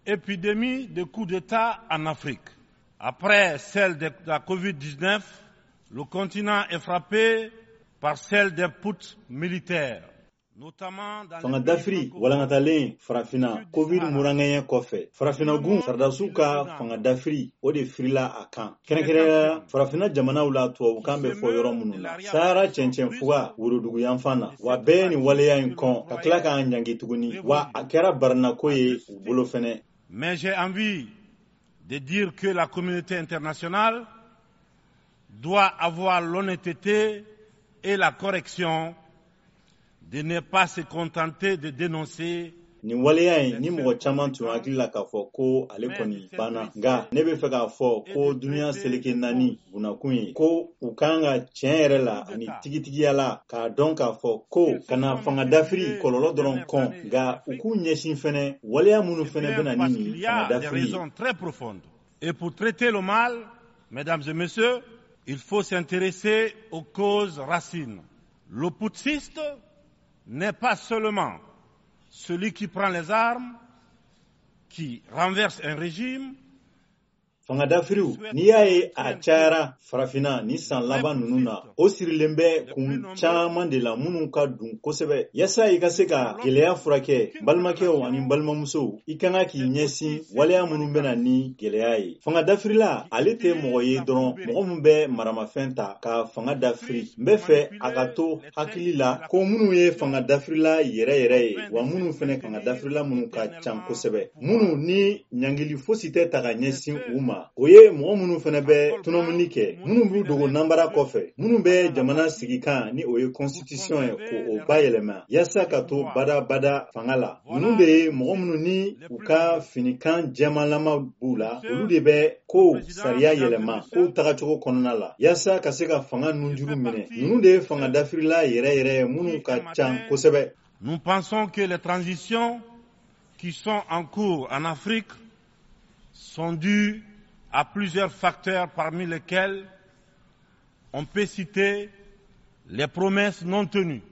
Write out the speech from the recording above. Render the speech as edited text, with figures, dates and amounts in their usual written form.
épidémie de coups d'État en Afrique. Après celle de la Covid-19, le continent est frappé par celle des putsch militaires. Fanga dafiri walankatalen farafina covid muranganya kɔfɛ farafina gun sardasiw ka fanga dafiri o de firila a kan kɛrɛnkɛrɛnya farafina jamanaw la tubabukan bɛ fɔ yɔrɔ minnu la sahara cɛncɛn fuga worodugu yanfan na wa bɛɛ ni waleya in kɔn ka tila k'a ɲangi tuguni wa a kɛra barinako ye u bolo fɛnɛ. Mais j'ai envie de dire que la communauté internationale doit avoir l'honnêteté et la correction de ne pas se contenter de dénoncer. Ni waleya in ni mɔgɔ caman tun hakili la k'a fɔ ko ale kɔni banna nka ne bɛ fɛ k'a fɔ ko duniya seleke naani bunakun ye ko u kan ka tiɲɛ yɛrɛ la ani tigitigiya la k'a dɔn k'a fɔ ko kana fanga dafiri kɔlɔlɔ dɔrɔn kɔn nka u k'u ɲɛsin fɛnɛ waleya minnu fɛnɛ bɛ na ni nin fanga dafiri ye. Très profondes. Et pour traiter le mal, mesdames et messieurs, il faut s'intéresser aux causes racines. Le putschiste n'est pas seulement celui qui prend les armes, qui renverse un régime. Fanga dafiriw n'i y'a ye a cayara farafina ni san laban ninnu na o sirilen bɛ kun caman de la minnu ka dun kosɛbɛ yasa i ka se ka gɛlɛya furakɛ balimakɛw ani balimamusow i kan ka k'i ɲɛsin waleya minnu bɛna ni gɛlɛya ye. Fanga dafirila ale tɛ mɔgɔ ye dɔrɔn mɔgɔ min bɛ maramafɛn ta ka fanga dafiri n bɛ fɛ a ka to hakili la ko minnu ye fanga dafirila yɛrɛ yɛrɛ ye wa minnu fɛnɛ fanga dafirila minnu ka can kosɛbɛ minnu ni ɲangili fosi tɛ ta ka ɲɛsin u ma o ye mɔgɔ minnu fɛnɛ bɛ tunamuni kɛ minnu b'u dogo nanbara kɔfɛ minnu bɛ jamana sigi kan ni o ye constitution ye k'o bayɛlɛma yasa ka to badabada fanga la ninnu de ye mɔgɔ minnu ni u ka finikan jɛmalama b'u la olu de bɛ kow sariya yɛlɛma kow tagacogo kɔnɔna la yasa ka se ka fanga nunjuru minɛ ninnu de ye fanga dafirila yɛrɛ yɛrɛ minnu ka can kosɛbɛ. Nous pensons que les transitions qui sont en cours en Afrique sont dues à plusieurs facteurs parmi lesquels on peut citer les promesses non tenues.